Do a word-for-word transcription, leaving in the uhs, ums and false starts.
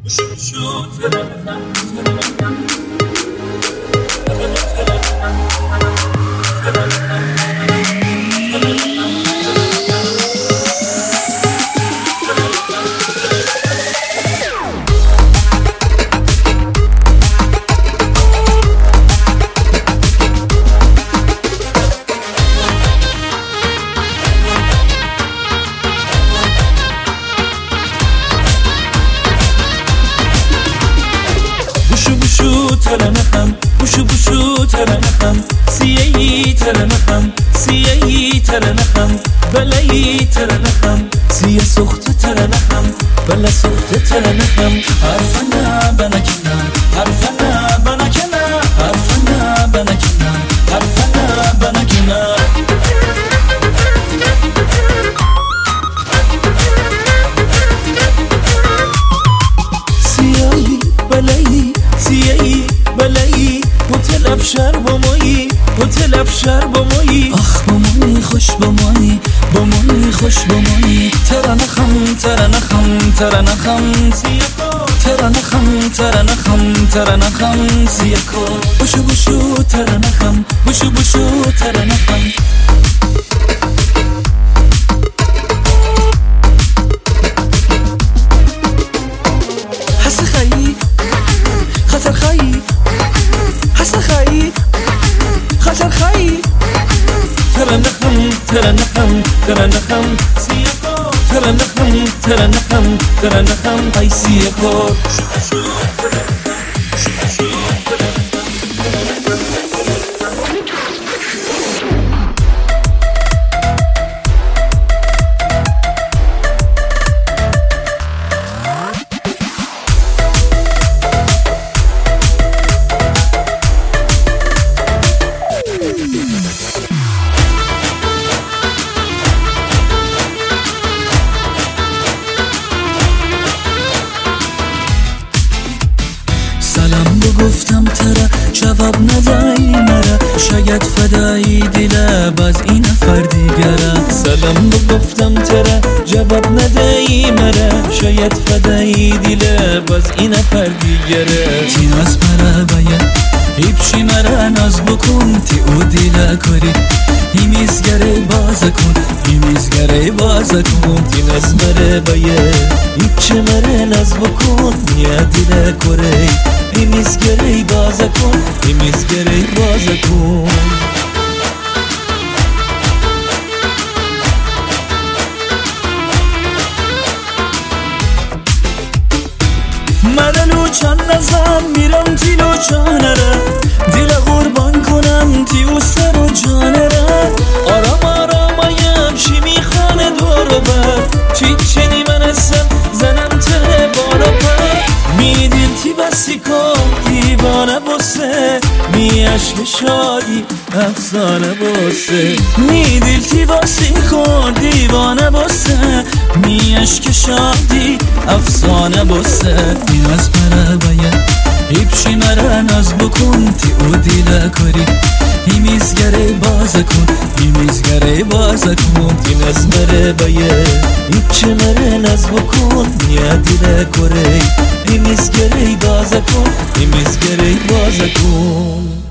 ترنخم بوشو بوشو ترنخم سیایی ترنخم سیایی ترنخم بلایی ترنخم سیه سخت ترنخم بلا سخت ترنخم حرفنا بنکنا حرفنا بنکنا حرفنا بنکنا حرفنا بنکنا سیایی بلایی سیایی بلایی هتل افشار با مایی هتل افشار با مایی آخ با مایی خوش با مایی با مایی خوش با مایی ترنخم ترنخم ترنخم سیاکو ترنخم ترنخم ترنخم سیاکو بوشو بوشو ترنخم بوشو بوشو ترنخم حس خیی خطر خیی حس خیی خطر خیی ترنخم ترنخم ترنخم سیاکو ترنخم ترنخم ترنخم ای سیاکو سلام بگفتم ترا جواب ندایی مرا شاید فدایی دل باز این نفر دیگره سلام بگفتم ترا جواب ندایی مرا شاید فدایی دل باز این نفر دیگره تی ناز مرا باید ایپشی مرا ناز بکن تی او دیل کاری ایمیزگره باز کن ایمیزگره باز کن تی ناز مرا باید ایپشی مرا ناز بکن نیا دیل کاری ایمیزگره باز کن ایمیزگره باز کن من لوچان نزم میرم تی لوچانه را دیل قربان کنم تی او سر و جانه را آرام آرام آیم شی میخانه دور و بر چی چنی من هستم زنم ته بارا پر میدیل تی بسی کن دیوانه بسه می عشق شادی افسانه بسه میدیل تی بسی کن دیوانه بسه می عشق شادی افسانه بسه نیاز مرا باید ایپشی مرا ناز بکن تی او دیل کاری ایمیزگره باز کن ایمیزگره باز کن تی ناز مرا باید ایپشی مرا ناز بکن نیا دیل کاری ایمیزگره باز کن ایمیزگره باز کن